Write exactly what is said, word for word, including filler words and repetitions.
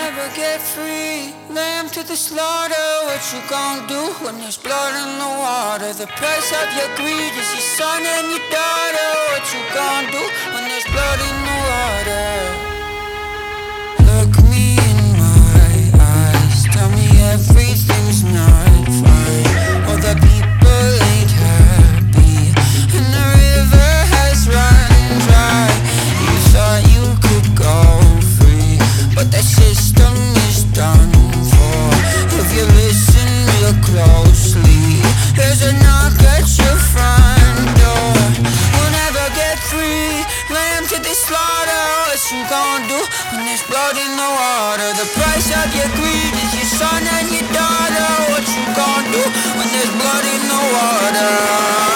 never get free. Lamb to the slaughter. What you gon' do when there's blood in the water? The price of your greed is your son and your daughter. What you gon' do when there's blood in the water? Look me in my eyes, tell me everything's not fine. All the people ain't happy, and the river has run dry. You thought you could go free, but the system is done for. If you listen real closely, there's a knock at your front door. You'll never get free. Lamb to the slaughter. What you gon' do when there's blood in the water? The price of your greed is your son and your daughter. What you gon' do when there's blood in the water?